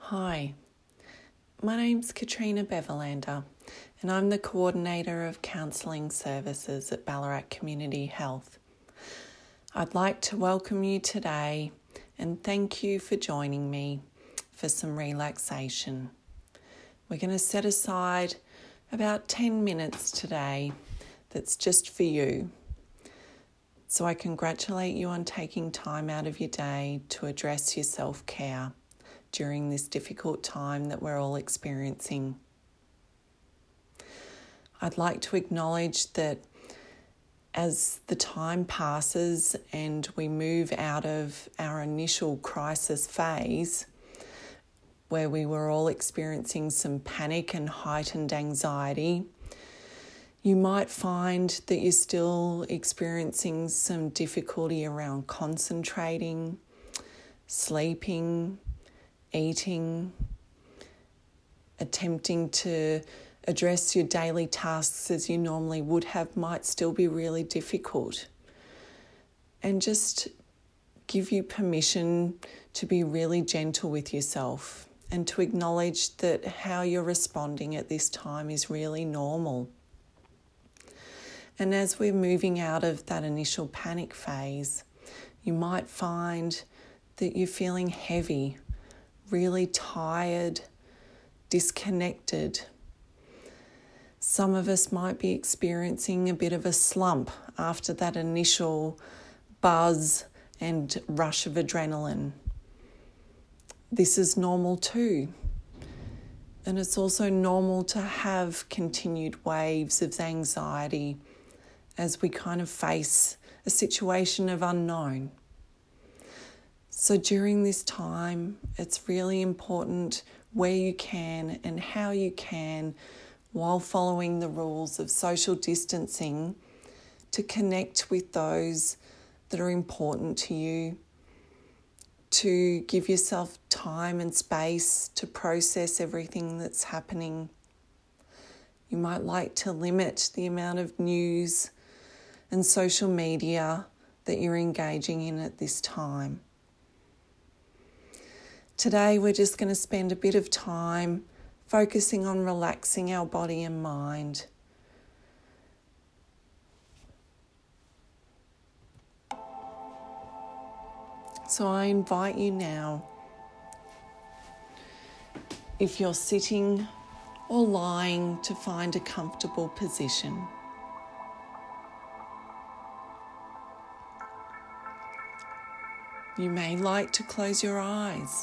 Hi, my name's Katrina Beverlander and I'm the Coordinator of Counselling Services at Ballarat Community Health. I'd like to welcome you today and thank you for joining me for some relaxation. We're going to set aside about 10 minutes today that's just for you. So I congratulate you on taking time out of your day to address your self-care during this difficult time that we're all experiencing. I'd like to acknowledge that as the time passes and we move out of our initial crisis phase, where we were all experiencing some panic and heightened anxiety, you might find that you're still experiencing some difficulty around concentrating, sleeping, eating, attempting to address your daily tasks as you normally would have might still be really difficult. And just give you permission to be really gentle with yourself and to acknowledge that how you're responding at this time is really normal. And as we're moving out of that initial panic phase, you might find that you're feeling heavy, really tired, disconnected. Some of us might be experiencing a bit of a slump after that initial buzz and rush of adrenaline. This is normal too. And it's also normal to have continued waves of anxiety as we kind of face a situation of unknown. So during this time, it's really important where you can and how you can, while following the rules of social distancing, to connect with those that are important to you, to give yourself time and space to process everything that's happening. You might like to limit the amount of news and social media that you're engaging in at this time. Today we're just going to spend a bit of time focusing on relaxing our body and mind. So I invite you now, if you're sitting or lying, to find a comfortable position. You may like to close your eyes.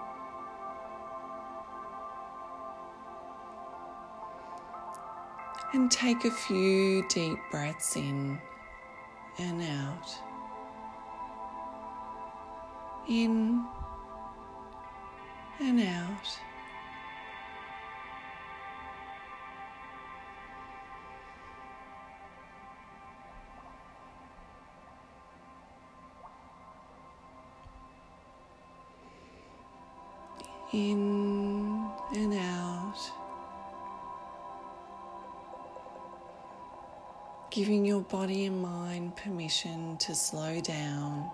And take a few deep breaths in and out. In and out. In and out. Giving your body and mind permission to slow down.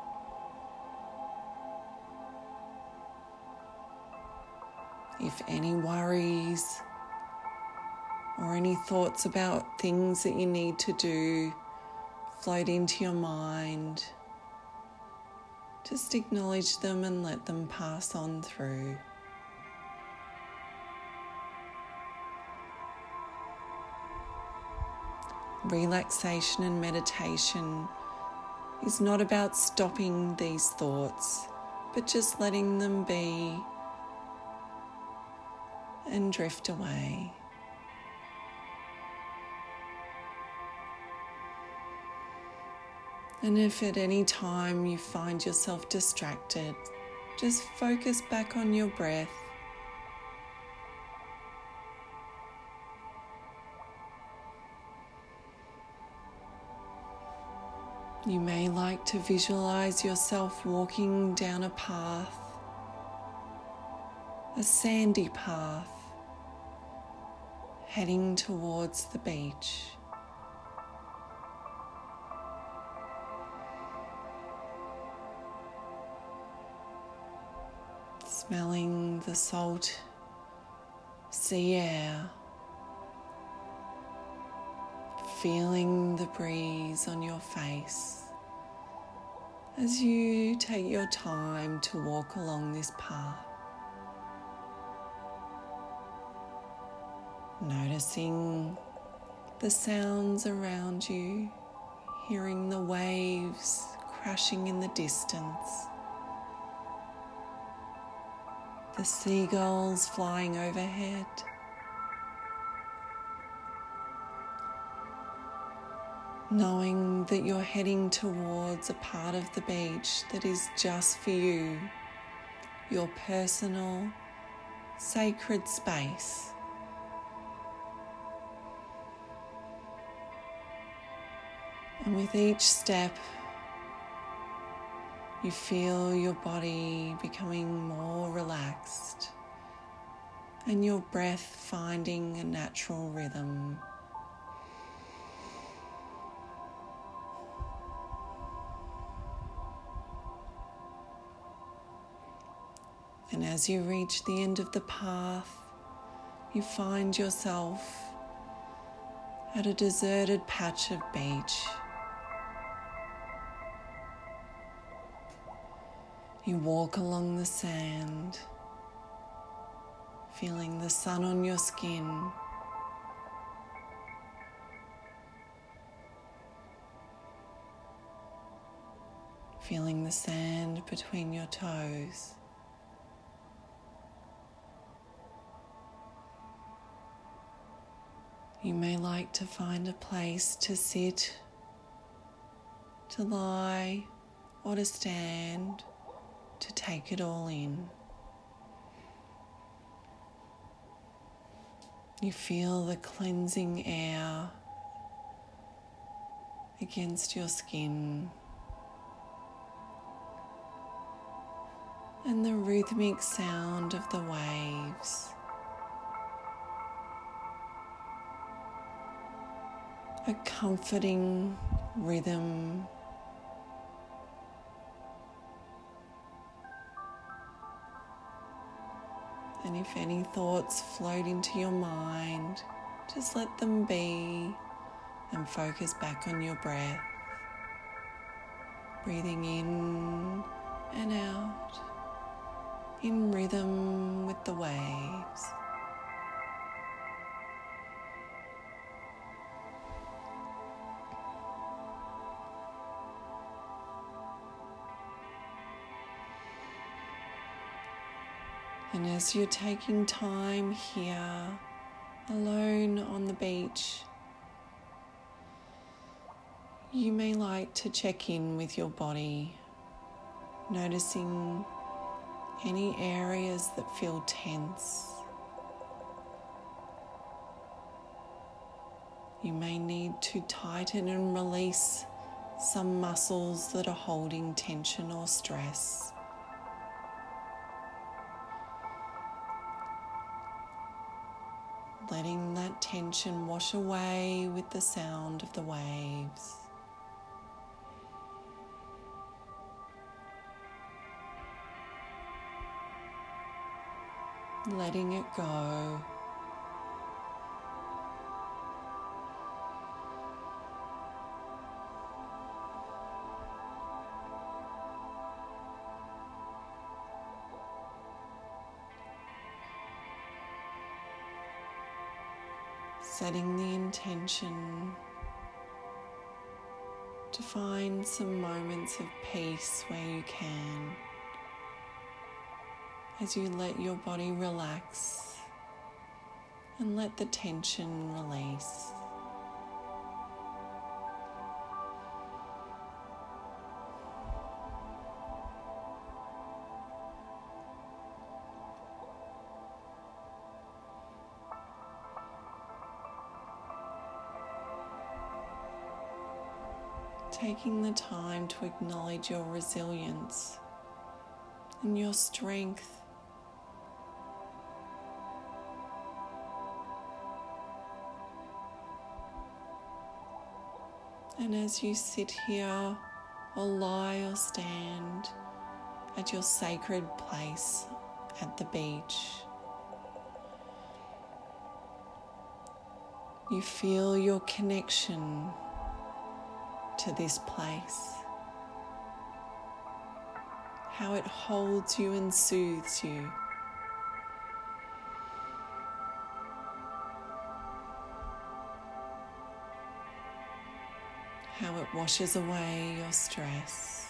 If any worries or any thoughts about things that you need to do float into your mind, just acknowledge them and let them pass on through. Relaxation and meditation is not about stopping these thoughts, but just letting them be and drift away. And if at any time you find yourself distracted, just focus back on your breath. You may like to visualize yourself walking down a path, a sandy path, heading towards the beach. Smelling the salt sea air, feeling the breeze on your face as you take your time to walk along this path. Noticing the sounds around you, hearing the waves crashing in the distance, the seagulls flying overhead, knowing that you're heading towards a part of the beach that is just for you, your personal, sacred space. And with each step, you feel your body becoming more relaxed and your breath finding a natural rhythm. And as you reach the end of the path, you find yourself at a deserted patch of beach. You walk along the sand, feeling the sun on your skin, feeling the sand between your toes. You may like to find a place to sit, to lie, or to stand, to take it all in. You feel the cleansing air against your skin and the rhythmic sound of the waves. A comforting rhythm. And if any thoughts float into your mind, just let them be and focus back on your breath. Breathing in and out, in rhythm with the waves. And as you're taking time here, alone on the beach, you may like to check in with your body, noticing any areas that feel tense. You may need to tighten and release some muscles that are holding tension or stress. Letting that tension wash away with the sound of the waves. Letting it go. Setting the intention to find some moments of peace where you can, as you let your body relax and let the tension release. Taking the time to acknowledge your resilience and your strength. And as you sit here or lie or stand at your sacred place at the beach. You feel your connection to this place, how it holds you and soothes you. How it washes away your stress,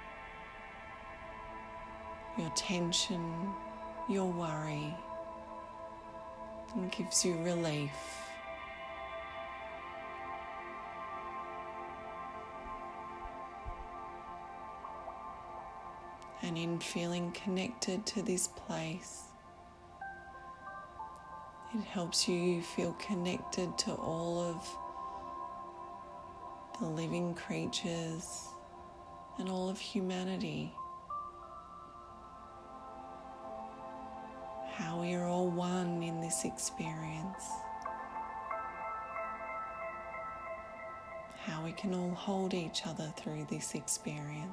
your tension, your worry, and gives you relief. And in feeling connected to this place, it helps you feel connected to all of the living creatures and all of humanity. How we are all one in this experience. How we can all hold each other through this experience.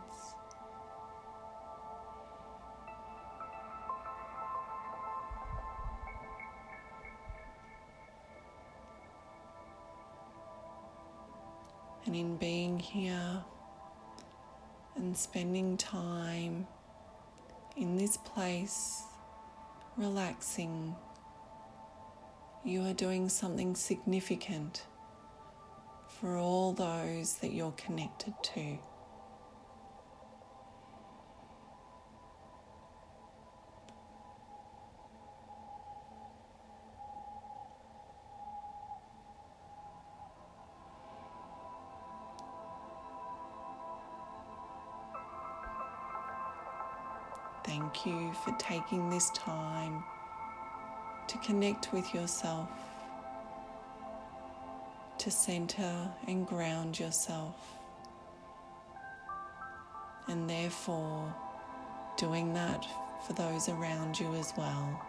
And in being here and spending time in this place, relaxing, you are doing something significant for all those that you're connected to. Thank you for taking this time to connect with yourself, to center and ground yourself, and therefore doing that for those around you as well.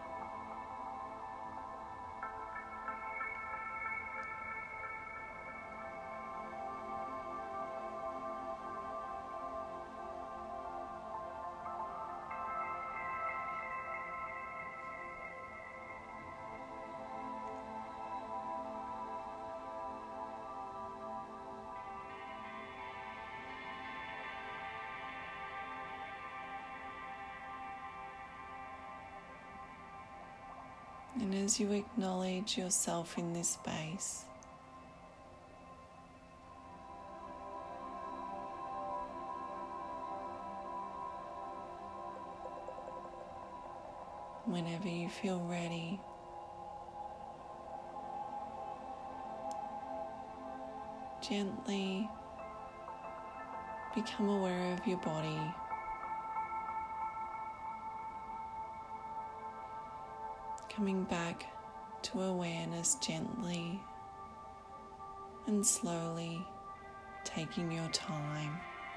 And as you acknowledge yourself in this space, whenever you feel ready, gently become aware of your body. Coming back to awareness gently and slowly, taking your time.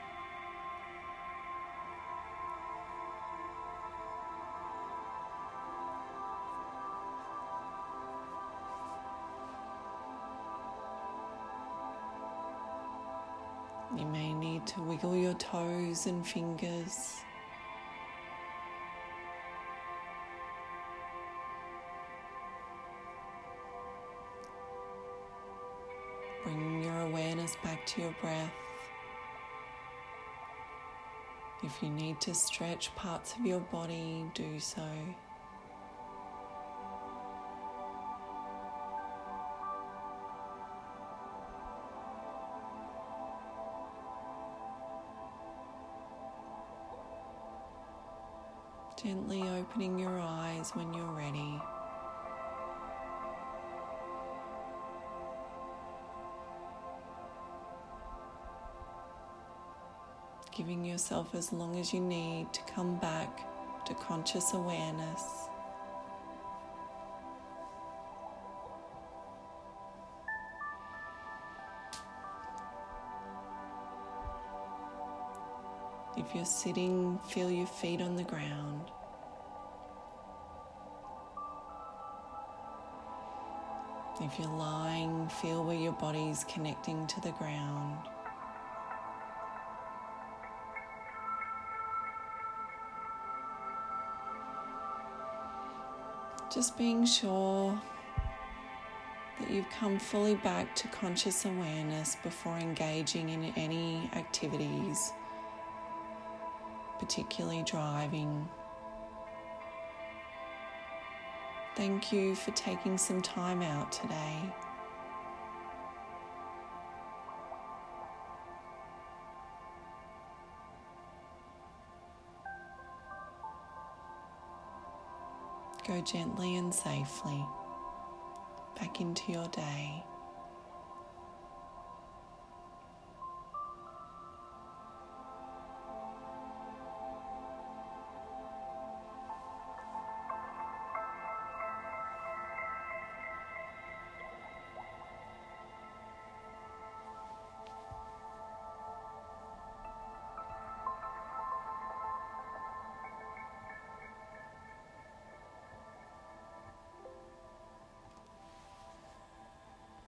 You may need to wiggle your toes and fingers. Bring your awareness back to your breath. If you need to stretch parts of your body, do so. Gently opening your eyes when you're ready. Giving yourself as long as you need to come back to conscious awareness. If you're sitting, feel your feet on the ground. If you're lying, feel where your body's connecting to the ground. Just being sure that you've come fully back to conscious awareness before engaging in any activities, particularly driving. Thank you for taking some time out today. Go gently and safely back into your day.